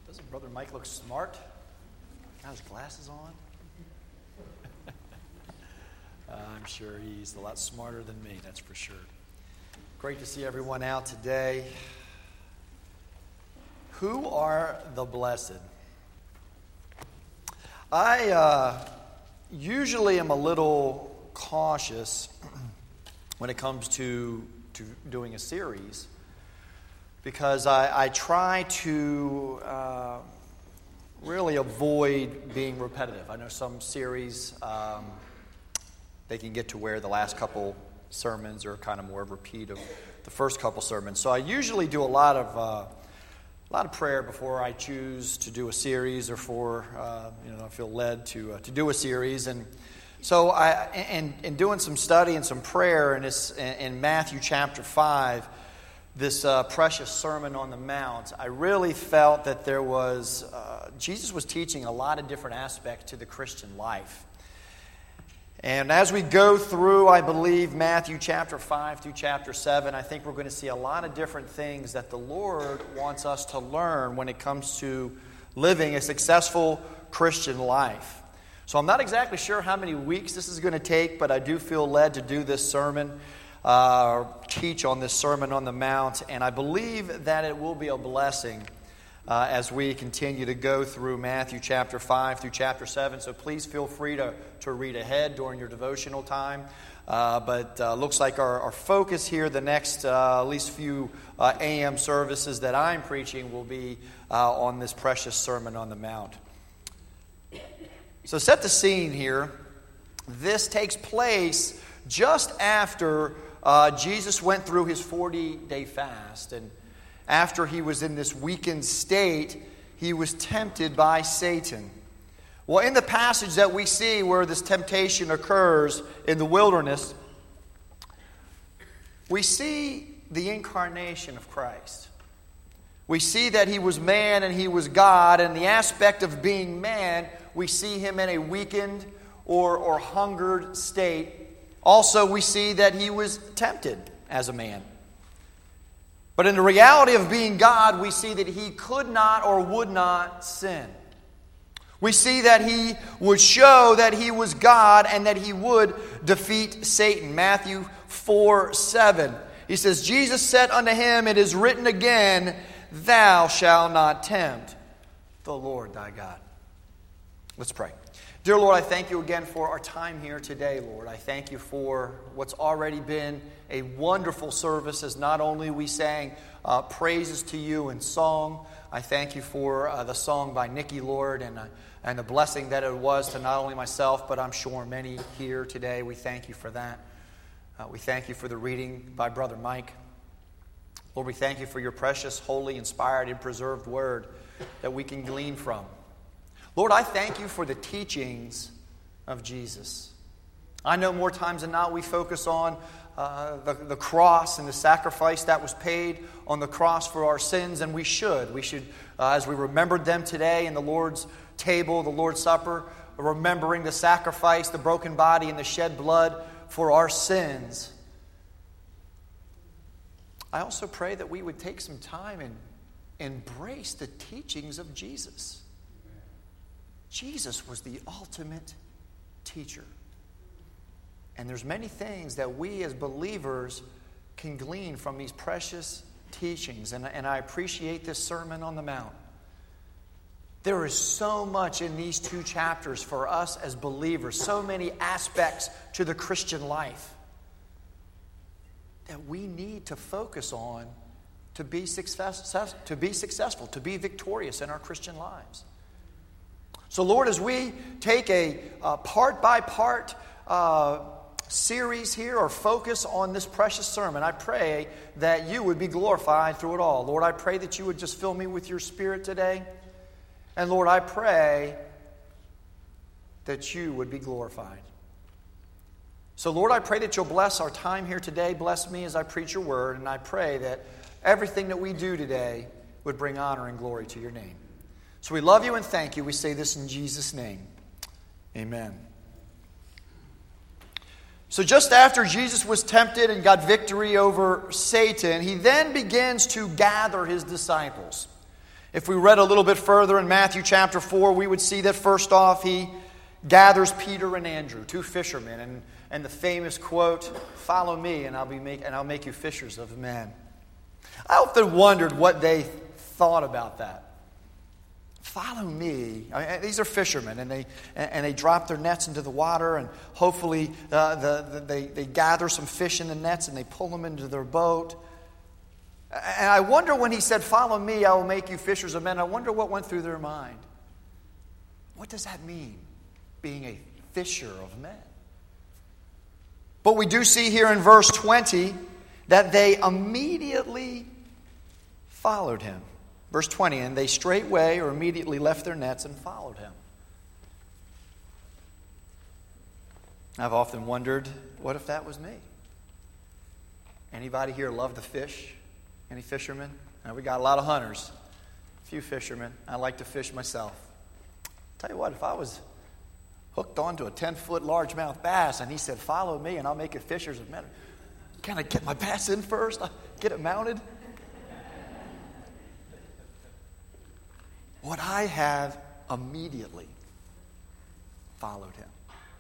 Doesn't Brother Mike look smart? Got his glasses on? I'm sure he's a lot smarter than me, that's for sure. Great to see everyone out today. Who are the blessed? I usually am a little cautious when it comes to doing a series because I try to really avoid being repetitive. I know some series, they can get to where the last couple sermons are kind of more of a repeat of the first couple sermons. So I usually do a lot of prayer before I choose to do a series or for I feel led to do a series. And so in doing some study and some prayer in Matthew chapter 5, this precious Sermon on the Mount, I really felt that there was Jesus was teaching a lot of different aspects to the Christian life. And as we go through, I believe, Matthew chapter 5 through chapter 7, I think we're going to see a lot of different things that the Lord wants us to learn when it comes to living a successful Christian life. So I'm not exactly sure how many weeks this is going to take, but I do feel led to do this sermon, teach on this Sermon on the Mount, and I believe that it will be a blessing as we continue to go through Matthew chapter 5 through chapter 7. So please feel free to read ahead during your devotional time. But looks like our focus here the next at least few AM services that I'm preaching will be on this precious Sermon on the Mount. So set the scene here. This takes place just after Jesus went through his 40-day fast. And after he was in this weakened state, he was tempted by Satan. Well, in the passage that we see where this temptation occurs in the wilderness, we see the incarnation of Christ. We see that he was man and he was God, and the aspect of being man, we see him in a weakened or hungered state. Also, we see that he was tempted as a man. But in the reality of being God, we see that he could not or would not sin. We see that he would show that he was God and that he would defeat Satan. Matthew 4:7. He says, Jesus said unto him, it is written again, thou shalt not tempt the Lord thy God. Let's pray. Dear Lord, I thank you again for our time here today, Lord. I thank you for what's already been a wonderful service as not only we sang praises to you in song. I thank you for the song by Nikki, Lord, and the blessing that it was to not only myself, but I'm sure many here today. We thank you for that. We thank you for the reading by Brother Mike. Lord, we thank you for your precious, holy, inspired, and preserved word that we can glean from. Lord, I thank you for the teachings of Jesus. I know more times than not we focus on the cross and the sacrifice that was paid on the cross for our sins, and we should. We should, as we remembered them today in the Lord's table, the Lord's Supper, remembering the sacrifice, the broken body, and the shed blood for our sins. I also pray that we would take some time and embrace the teachings of Jesus. Jesus was the ultimate teacher. And there's many things that we as believers can glean from these precious teachings. And I appreciate this Sermon on the Mount. There is so much in these two chapters for us as believers, so many aspects to the Christian life that we need to focus on to be successful, to be victorious in our Christian lives. So, Lord, as we take a part-by-part series here or focus on this precious sermon, I pray that you would be glorified through it all. Lord, I pray that you would just fill me with your Spirit today. And, Lord, I pray that you would be glorified. So, Lord, I pray that you'll bless our time here today. Bless me as I preach your word. And I pray that everything that we do today would bring honor and glory to your name. So we love you and thank you. We say this in Jesus' name. Amen. So just after Jesus was tempted and got victory over Satan, he then begins to gather his disciples. If we read a little bit further in Matthew chapter 4, we would see that first off, he gathers Peter and Andrew, two fishermen, and the famous quote, "Follow me, and I'll make you fishers of men." I often wondered what they thought about that. Follow me. These are fishermen, and they drop their nets into the water, and hopefully they gather some fish in the nets and they pull them into their boat. And I wonder when he said, "Follow me, I will make you fishers of men," I wonder what went through their mind. What does that mean, being a fisher of men? But we do see here in verse 20 that they immediately followed him. Verse 20, and they straightway or immediately left their nets and followed him. I've often wondered, what if that was me? Anybody here love to fish? Any fishermen? Now, we got a lot of hunters, a few fishermen. I like to fish myself. Tell you what, if I was hooked onto a 10-foot largemouth bass and he said, "Follow me and I'll make you fishers of men," can I get my bass in first? Get it mounted? Would I have immediately followed him?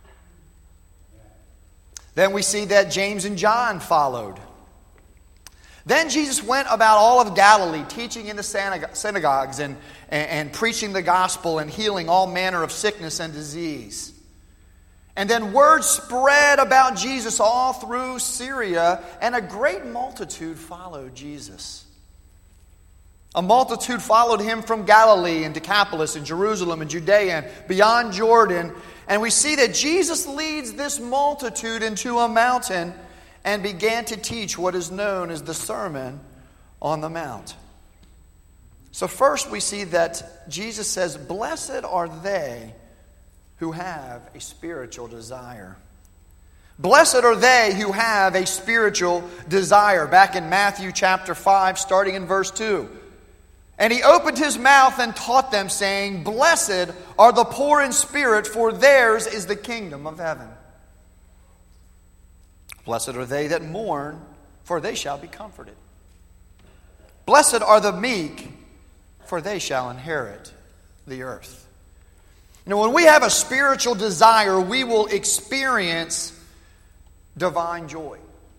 Then we see that James and John followed. Then Jesus went about all of Galilee, teaching in the synagogues and preaching the gospel and healing all manner of sickness and disease. And then word spread about Jesus all through Syria, and a great multitude followed Jesus. A multitude followed him from Galilee and Decapolis and Jerusalem and Judea and beyond Jordan. And we see that Jesus leads this multitude into a mountain and began to teach what is known as the Sermon on the Mount. So first we see that Jesus says, "Blessed are they who have a spiritual desire." Blessed are they who have a spiritual desire. Back in Matthew chapter 5, starting in verse 2. And he opened his mouth and taught them, saying, "Blessed are the poor in spirit, for theirs is the kingdom of heaven. Blessed are they that mourn, for they shall be comforted. Blessed are the meek, for they shall inherit the earth." Now, when we have a spiritual desire, we will experience divine joy.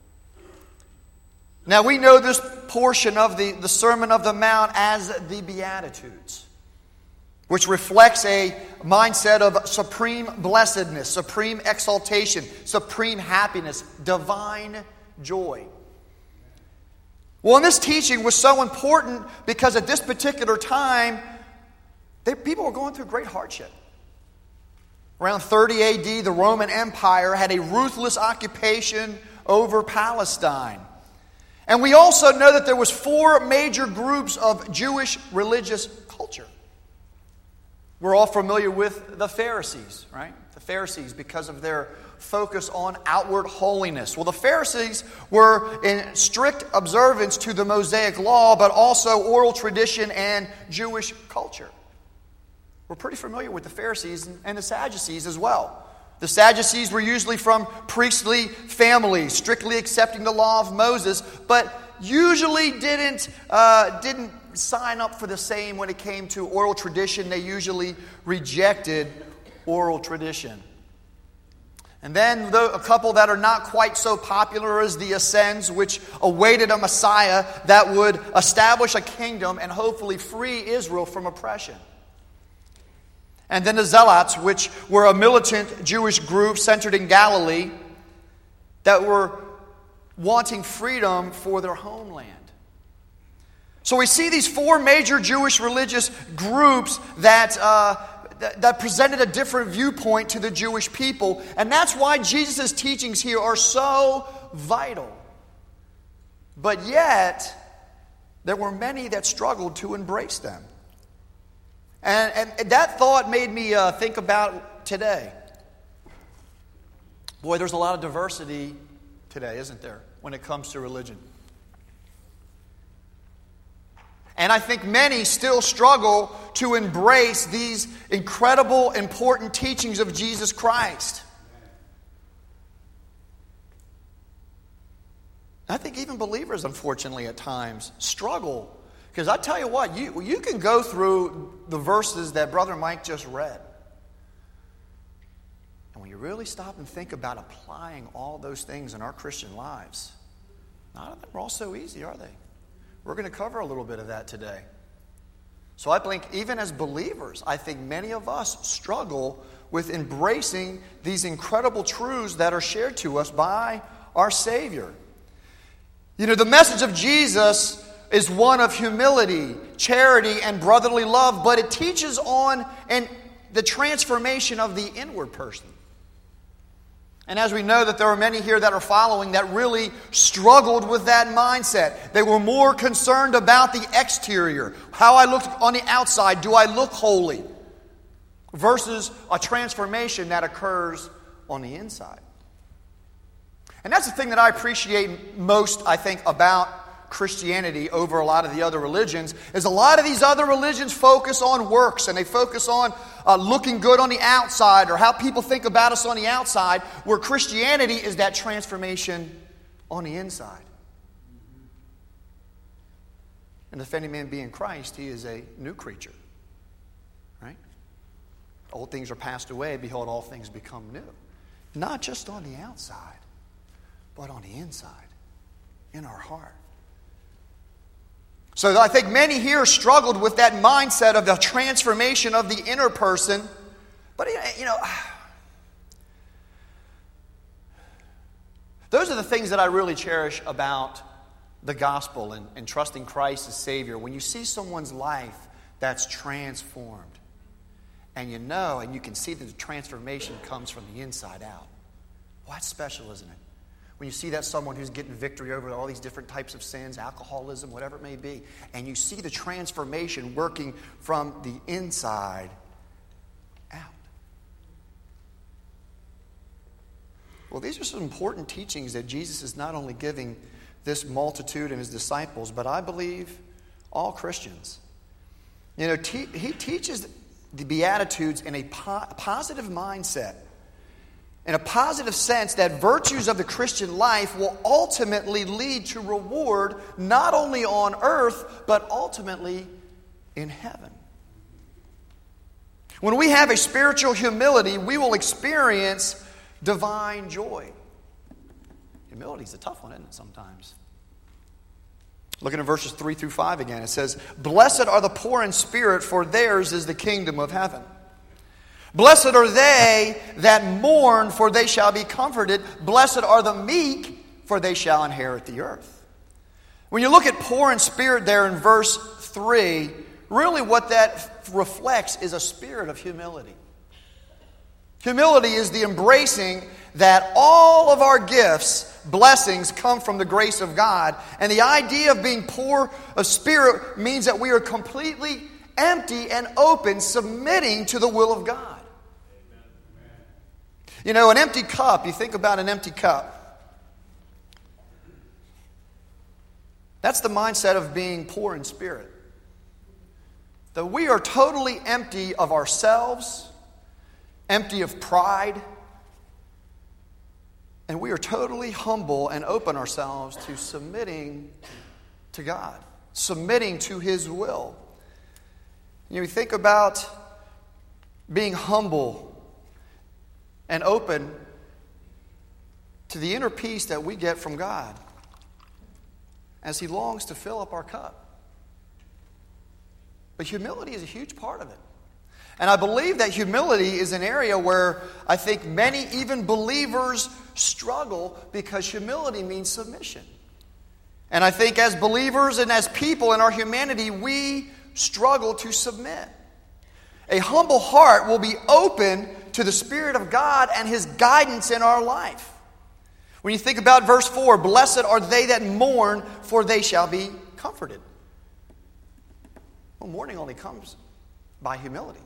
Now, we know this portion of the Sermon of the Mount as the Beatitudes, which reflects a mindset of supreme blessedness, supreme exaltation, supreme happiness, divine joy. Well, and this teaching was so important because at this particular time, people were going through great hardship. Around 30 AD, the Roman Empire had a ruthless occupation over Palestine. And we also know that there was 4 major groups of Jewish religious culture. We're all familiar with the Pharisees, right? The Pharisees, because of their focus on outward holiness. Well, the Pharisees were in strict observance to the Mosaic law, but also oral tradition and Jewish culture. We're pretty familiar with the Pharisees and the Sadducees as well. The Sadducees were usually from priestly families, strictly accepting the law of Moses, but usually didn't sign up for the same when it came to oral tradition. They usually rejected oral tradition. And then a couple that are not quite so popular is the Essenes, which awaited a Messiah that would establish a kingdom and hopefully free Israel from oppression. And then the Zealots, which were a militant Jewish group centered in Galilee that were wanting freedom for their homeland. So we see these 4 major Jewish religious groups that presented a different viewpoint to the Jewish people. And that's why Jesus' teachings here are so vital. But yet, there were many that struggled to embrace them. And that thought made me think about today. Boy, there's a lot of diversity today, isn't there, when it comes to religion? And I think many still struggle to embrace these incredible, important teachings of Jesus Christ. I think even believers, unfortunately, at times struggle Because I tell you what, you can go through the verses that Brother Mike just read. And when you really stop and think about applying all those things in our Christian lives, none of them are all so easy, are they? We're going to cover a little bit of that today. So I think even as believers, I think many of us struggle with embracing these incredible truths that are shared to us by our Savior. You know, the message of Jesus is one of humility, charity, and brotherly love, but it teaches on the transformation of the inward person. And as we know that there are many here that are following that really struggled with that mindset. They were more concerned about the exterior, how I look on the outside, do I look holy, versus a transformation that occurs on the inside. And that's the thing that I appreciate most, I think, about Christianity over a lot of the other religions, is a lot of these other religions focus on works, and they focus on looking good on the outside, or how people think about us on the outside, where Christianity is that transformation on the inside. And if any man be in Christ, he is a new creature. Right? Old things are passed away, behold, all things become new. Not just on the outside, but on the inside, in our heart. So I think many here struggled with that mindset of the transformation of the inner person. But, you know, those are the things that I really cherish about the gospel and trusting Christ as Savior. When you see someone's life that's transformed, and you know and you can see that the transformation comes from the inside out. Well, that's special, isn't it? When you see that someone who's getting victory over all these different types of sins, alcoholism, whatever it may be, and you see the transformation working from the inside out. Well, these are some important teachings that Jesus is not only giving this multitude and his disciples, but I believe all Christians. You know, he teaches the Beatitudes in a positive mindset. In a positive sense, that virtues of the Christian life will ultimately lead to reward not only on earth, but ultimately in heaven. When we have a spiritual humility, we will experience divine joy. Humility is a tough one, isn't it, sometimes? Looking at verses 3 through 5 again, it says, "Blessed are the poor in spirit, for theirs is the kingdom of heaven. Blessed are they that mourn, for they shall be comforted. Blessed are the meek, for they shall inherit the earth." When you look at poor in spirit there in verse 3, really what that reflects is a spirit of humility. Humility is the embracing that all of our gifts, blessings, come from the grace of God. And the idea of being poor of spirit means that we are completely empty and open, submitting to the will of God. You know, an empty cup, you think about an empty cup. That's the mindset of being poor in spirit. That we are totally empty of ourselves, empty of pride, and we are totally humble and open ourselves to submitting to God, submitting to his will. You think about being humble and open to the inner peace that we get from God as he longs to fill up our cup. But humility is a huge part of it. And I believe that humility is an area where I think many, even believers, struggle, because humility means submission. And I think as believers and as people in our humanity, we struggle to submit. A humble heart will be open to the Spirit of God and his guidance in our life. When you think about verse 4, "Blessed are they that mourn, for they shall be comforted." Well, mourning only comes by humility.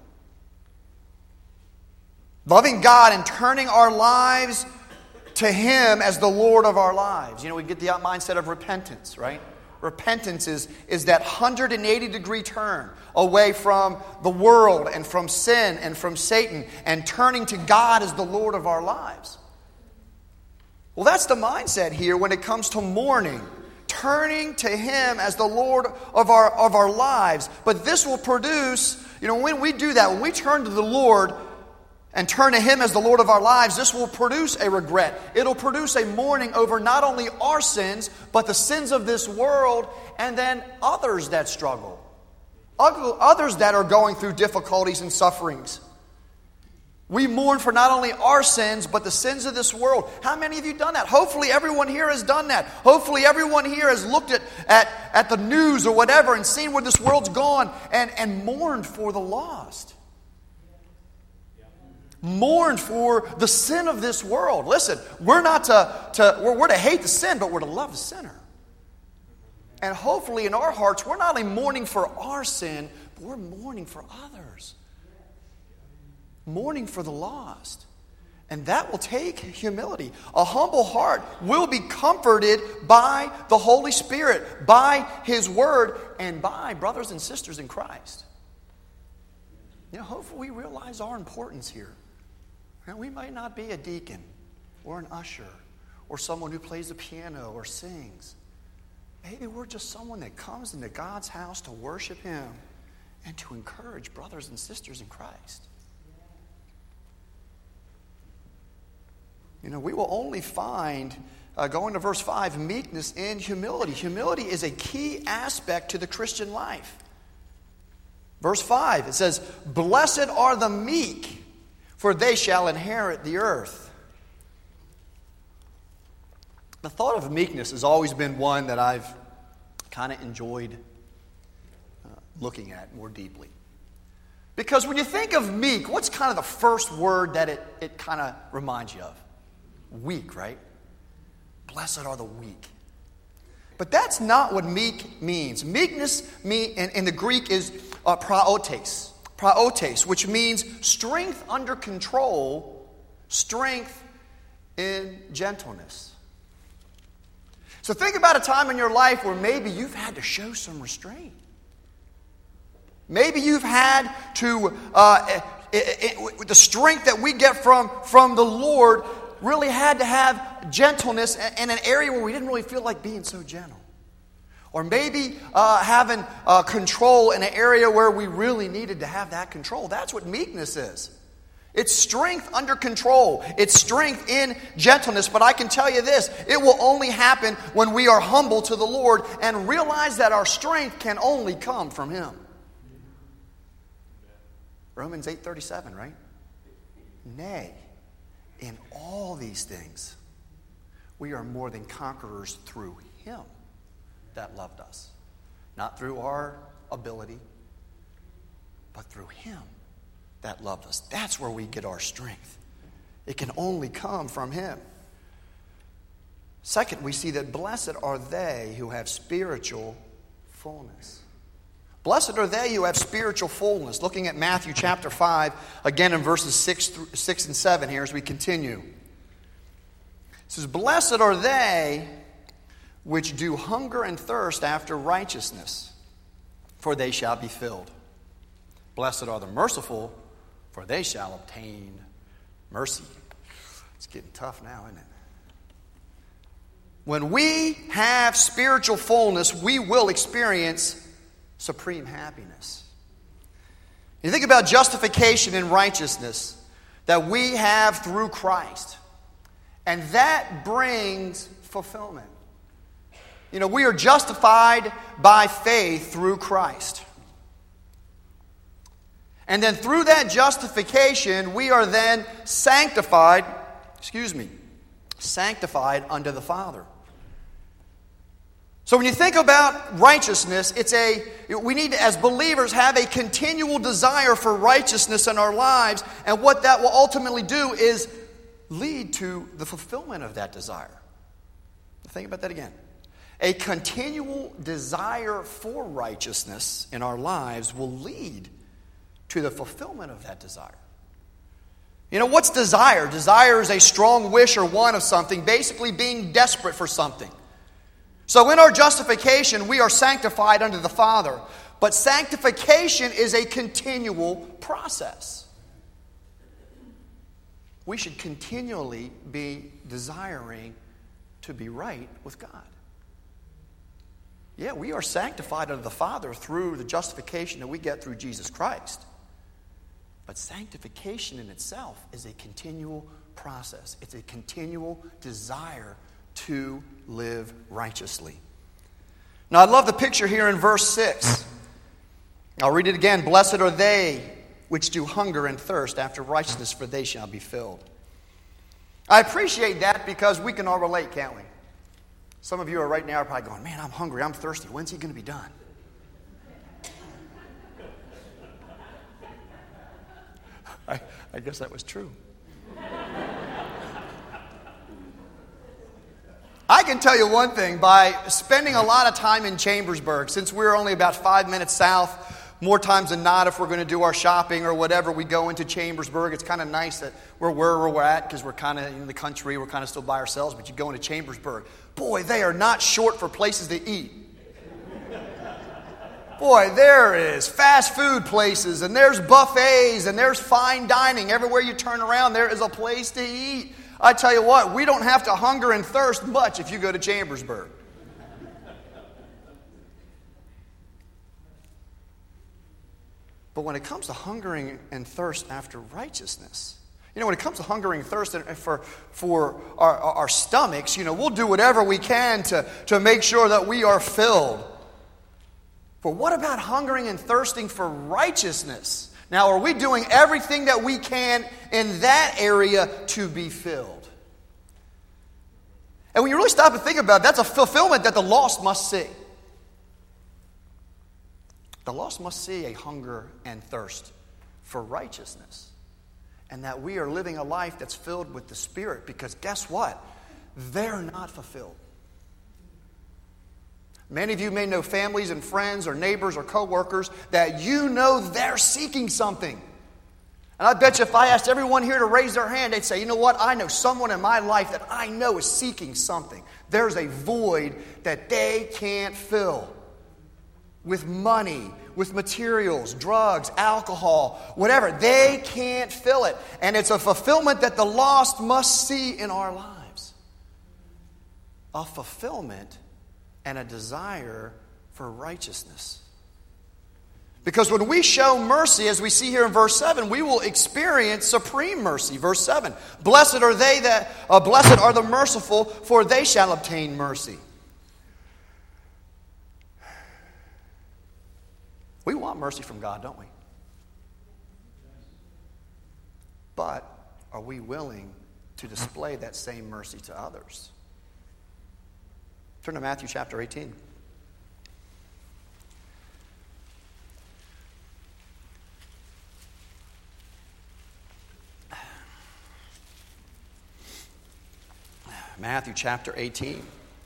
Loving God and turning our lives to him as the Lord of our lives. You know, we get the mindset of repentance, right? Repentance is that 180-degree turn away from the world and from sin and from Satan, and turning to God as the Lord of our lives. Well, that's the mindset here when it comes to mourning. turning to Him as the Lord of our lives. But this will produce, when we do that, when we turn to the Lord and turn to Him as the Lord of our lives, this will produce a regret. It'll produce a mourning over not only our sins, but the sins of this world, and then others that struggle. Others that are going through difficulties and sufferings. We mourn for not only our sins, but the sins of this world. How many of you done that? Hopefully everyone here has done that. Hopefully everyone here has looked at the news or whatever and seen where this world's gone and mourned for the lost. Mourned for the sin of this world. Listen, we're not we're to hate the sin, but we're to love the sinner. And hopefully in our hearts, we're not only mourning for our sin, but we're mourning for others. Mourning for the lost. And that will take humility. A humble heart will be comforted by the Holy Spirit, by His Word, and by brothers and sisters in Christ. Hopefully we realize our importance here. Now, we might not be a deacon or an usher or someone who plays the piano or sings. Maybe we're just someone that comes into God's house to worship Him and to encourage brothers and sisters in Christ. We will only find, going to verse 5, meekness in humility. Humility is a key aspect to the Christian life. Verse 5, it says, "Blessed are the meek, for they shall inherit the earth." The thought of meekness has always been one that I've kind of enjoyed looking at more deeply. Because when you think of meek, what's kind of the first word that it kind of reminds you of? Weak, right? Blessed are the weak. But that's not what meek means. Meekness in the Greek is praotes. Praotes, which means strength under control, strength in gentleness. So think about a time in your life where maybe you've had to show some restraint. Maybe you've had to, the strength that we get from the Lord really had to have gentleness in an area where we didn't really feel like being so gentle. Or maybe having control in an area where we really needed to have that control. That's what meekness is. It's strength under control. It's strength in gentleness. But I can tell you this, it will only happen when we are humble to the Lord and realize that our strength can only come from Him. Romans 8:37, right? Nay, in all these things, we are more than conquerors through Him that loved us. Not through our ability, but through Him that loved us. That's where we get our strength. It can only come from Him. Second, we see that blessed are they who have spiritual fullness. Blessed are they who have spiritual fullness. Looking at Matthew chapter 5, again in verses 6 and 7 here as we continue. It says, "Blessed are they which do hunger and thirst after righteousness, for they shall be filled. Blessed are the merciful, for they shall obtain mercy." It's getting tough now, isn't it? When we have spiritual fullness, we will experience supreme happiness. You think about justification and righteousness that we have through Christ, and that brings fulfillment. We are justified by faith through Christ. And then through that justification, we are then sanctified unto the Father. So when you think about righteousness, we need to, as believers, have a continual desire for righteousness in our lives, and what that will ultimately do is lead to the fulfillment of that desire. Think about that again. A continual desire for righteousness in our lives will lead to the fulfillment of that desire. What's desire? Desire is a strong wish or want of something, basically being desperate for something. So in our justification, we are sanctified unto the Father. But sanctification is a continual process. We should continually be desiring to be right with God. Yeah, we are sanctified unto the Father through the justification that we get through Jesus Christ. But sanctification in itself is a continual process. It's a continual desire to live righteously. Now, I love the picture here in verse 6. I'll read it again. Blessed are they which do hunger and thirst after righteousness, for they shall be filled. I appreciate that because we can all relate, can't we? Some of you are right now probably going, man, I'm hungry, I'm thirsty. When's he going to be done? I guess that was true. I can tell you one thing, by spending a lot of time in Chambersburg, since we're only about 5 minutes south, more times than not, if we're going to do our shopping or whatever, we go into Chambersburg. It's kind of nice that we're where we're at because we're kind of in the country. We're kind of still by ourselves, but you go into Chambersburg. Boy, they are not short for places to eat. Boy, there is fast food places, and there's buffets, and there's fine dining. Everywhere you turn around, there is a place to eat. I tell you what, we don't have to hunger and thirst much if you go to Chambersburg. But when it comes to hungering and thirst after righteousness, when it comes to hungering and thirst for our stomachs, we'll do whatever we can to make sure that we are filled. But what about hungering and thirsting for righteousness? Now, are we doing everything that we can in that area to be filled? And when you really stop and think about it, that's a fulfillment that the lost must see. The lost must see a hunger and thirst for righteousness. And that we are living a life that's filled with the Spirit. Because guess what? They're not fulfilled. Many of you may know families and friends or neighbors or coworkers that they're seeking something. And I bet you if I asked everyone here to raise their hand, they'd say, you know what? I know someone in my life that I know is seeking something. There's a void that they can't fill. With money, with materials, drugs, alcohol, whatever. They can't fill it. And it's a fulfillment that the lost must see in our lives. A fulfillment and a desire for righteousness. Because when we show mercy, as we see here in verse 7, we will experience supreme mercy. Verse 7, blessed are the merciful, for they shall obtain mercy. We want mercy from God, don't we? But are we willing to display that same mercy to others? Turn to Matthew chapter 18. Matthew chapter 18.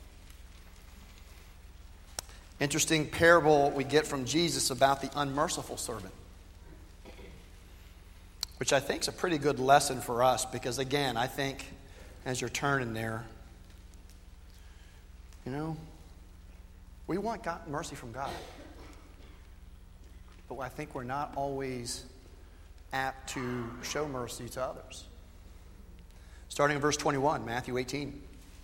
Interesting parable we get from Jesus about the unmerciful servant, which I think is a pretty good lesson for us because, again, I think as you're turning there, we want mercy from God. But I think we're not always apt to show mercy to others. Starting in verse 21, Matthew 18.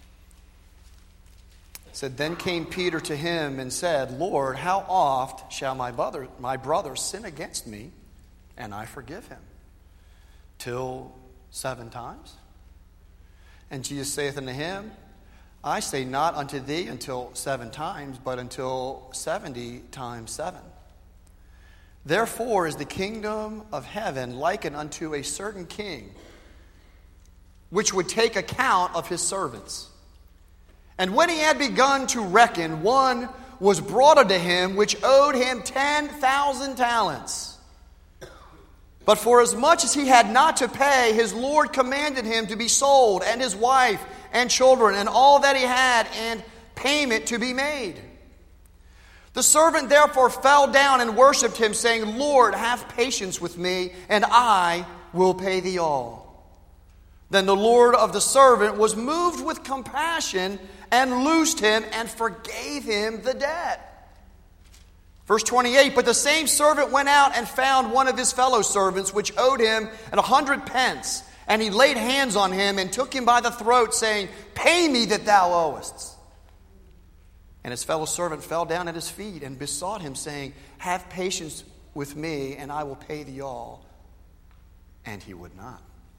It said, then came Peter to him and said, Lord, how oft shall my brother sin against me, and I forgive him? Till 7 times? And Jesus saith unto him, I say not unto thee until 7 times, but until 70 times 7. Therefore is the kingdom of heaven likened unto a certain king, which would take account of his servants. And when he had begun to reckon, one was brought unto him which owed him 10,000 talents. But for as much as he had not to pay, his Lord commanded him to be sold, and his wife and children, and all that he had, and payment to be made. The servant therefore fell down and worshipped him, saying, Lord, have patience with me, and I will pay thee all. Then the Lord of the servant was moved with compassion and loosed him and forgave him the debt. Verse 28, but the same servant went out and found one of his fellow servants, which owed him 100 pence. And he laid hands on him and took him by the throat, saying, pay me that thou owest. And his fellow servant fell down at his feet and besought him, saying, have patience with me, and I will pay thee all. And he would not,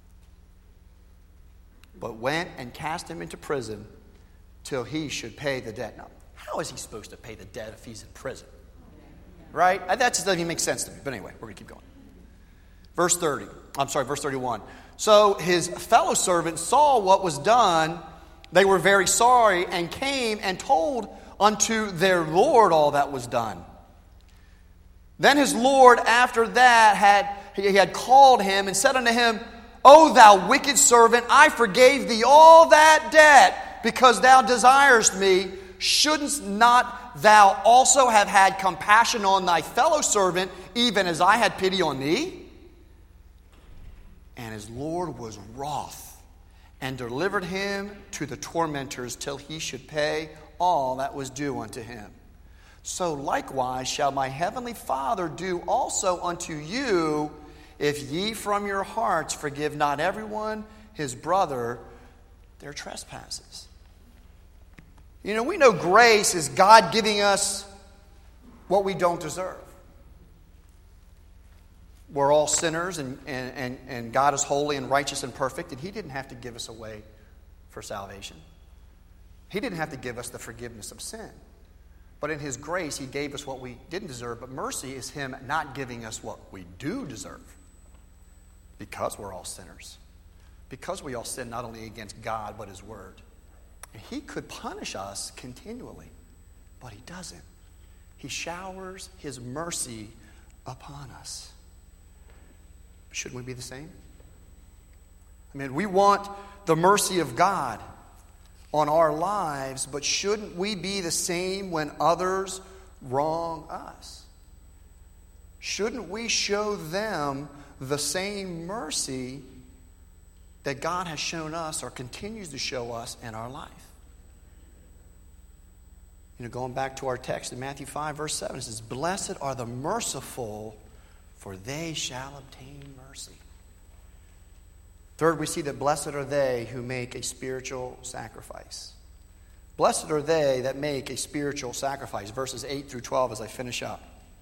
but went and cast him into prison till he should pay the debt. Now, how is he supposed to pay the debt if he's in prison? Right? That just doesn't even make sense to me. But anyway, we're going to keep going. Verse 31. So his fellow servants saw what was done. They were very sorry and came and told unto their Lord all that was done. Then his Lord after that had called him and said unto him, O thou wicked servant, I forgave thee all that debt, because thou desirest me. Shouldst not thou also have had compassion on thy fellow servant, even as I had pity on thee? And his Lord was wroth, and delivered him to the tormentors till he should pay all that was due unto him. So likewise shall my heavenly Father do also unto you, if ye from your hearts forgive not everyone his brother their trespasses. You know, we know grace is God giving us what we don't deserve. We're all sinners, and God is holy and righteous and perfect, and he didn't have to give us a way for salvation. He didn't have to give us the forgiveness of sin. But in his grace, he gave us what we didn't deserve. But mercy is him not giving us what we do deserve. Because we're all sinners. Because we all sin not only against God, but his word. And he could punish us continually. But he doesn't. He showers his mercy upon us. Shouldn't we be the same? I mean, we want the mercy of God on our lives, but shouldn't we be the same when others wrong us? Shouldn't we show them the same mercy that God has shown us or continues to show us in our life? You know, going back to our text in Matthew 5, verse 7, it says, Blessed are the merciful, for they shall obtain mercy. Third, we see that blessed are they who make a spiritual sacrifice. Blessed are they that make a spiritual sacrifice. Verses 8 through 12 as I finish up.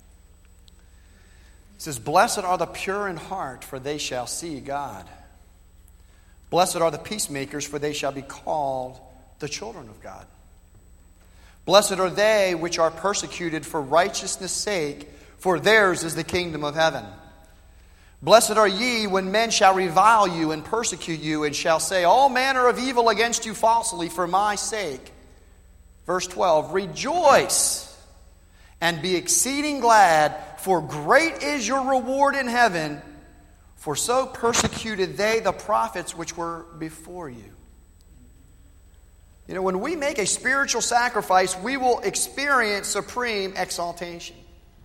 It says, Blessed are the pure in heart, for they shall see God. Blessed are the peacemakers, for they shall be called the children of God. Blessed are they which are persecuted for righteousness' sake, for theirs is the kingdom of heaven. Blessed are ye when men shall revile you and persecute you, and shall say all manner of evil against you falsely for my sake. Verse 12, Rejoice and be exceeding glad, for great is your reward in heaven, for so persecuted they the prophets which were before you. You know, when we make a spiritual sacrifice, we will experience supreme exaltation.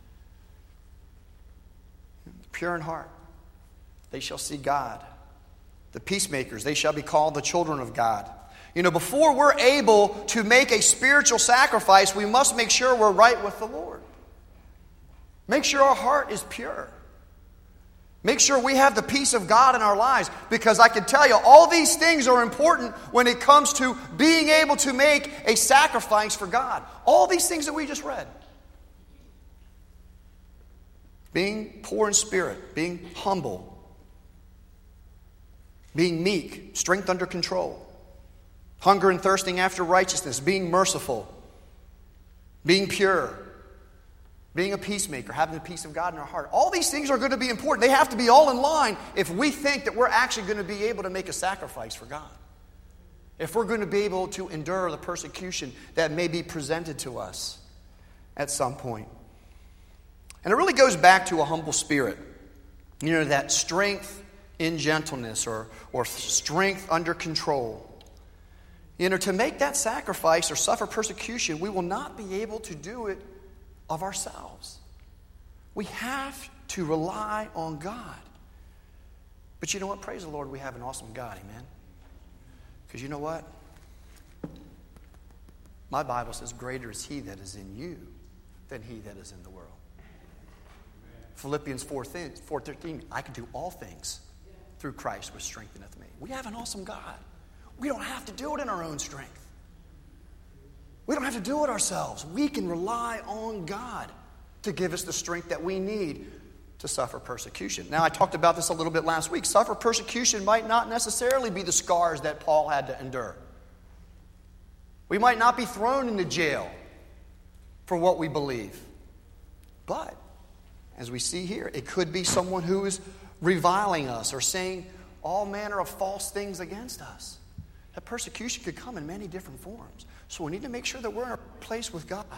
Pure in heart, they shall see God. The peacemakers, they shall be called the children of God. You know, before we're able to make a spiritual sacrifice, we must make sure we're right with the Lord. Make sure our heart is pure. Make sure we have the peace of God in our lives. Because I can tell you, all these things are important when it comes to being able to make a sacrifice for God. All these things that we just read. Being poor in spirit, being humble, being meek, strength under control, hunger and thirsting after righteousness, being merciful, being pure, being a peacemaker, having the peace of God in our heart. All these things are going to be important. They have to be all in line if we think that we're actually going to be able to make a sacrifice for God. If we're going to be able to endure the persecution that may be presented to us at some point. And it really goes back to a humble spirit. You know, that strength in gentleness or strength under control. You know, to make that sacrifice or suffer persecution, we will not be able to do it of ourselves. We have to rely on God. But you know what? Praise the Lord, we have an awesome God, amen? Because you know what? My Bible says, greater is he that is in you than he that is in the world. Philippians 4:13, I can do all things through Christ which strengtheneth me. We have an awesome God. We don't have to do it in our own strength. We don't have to do it ourselves. We can rely on God to give us the strength that we need to suffer persecution. Now, I talked about this a little bit last week. Suffer persecution might not necessarily be the scars that Paul had to endure. We might not be thrown into jail for what we believe. But, as we see here, it could be someone who is reviling us or saying all manner of false things against us. That persecution could come in many different forms. So we need to make sure that we're in a place with God.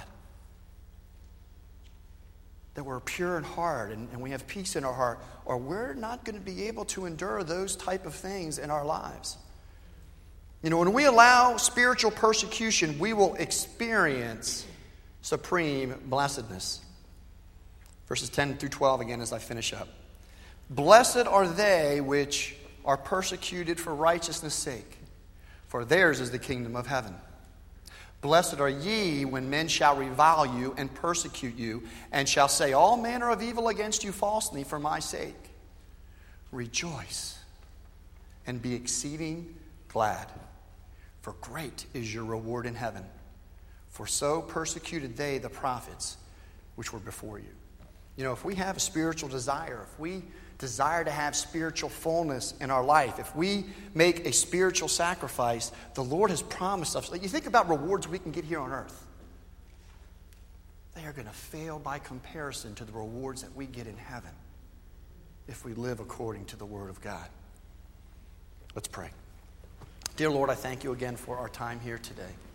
That we're pure in heart and we have peace in our heart, or we're not going to be able to endure those type of things in our lives. You know, when we allow spiritual persecution, we will experience supreme blessedness. Verses 10 through 12 again as I finish up. Blessed are they which are persecuted for righteousness' sake, for theirs is the kingdom of heaven. Blessed are ye when men shall revile you and persecute you, and shall say all manner of evil against you falsely for my sake. Rejoice and be exceeding glad, for great is your reward in heaven. For so persecuted they the prophets which were before you. You know, if we have a spiritual desire, if we desire to have spiritual fullness in our life, if we make a spiritual sacrifice, the Lord has promised us. You think about rewards we can get here on earth. They are going to fail by comparison to the rewards that we get in heaven if we live according to the Word of God. Let's pray. Dear Lord, I thank you again for our time here today.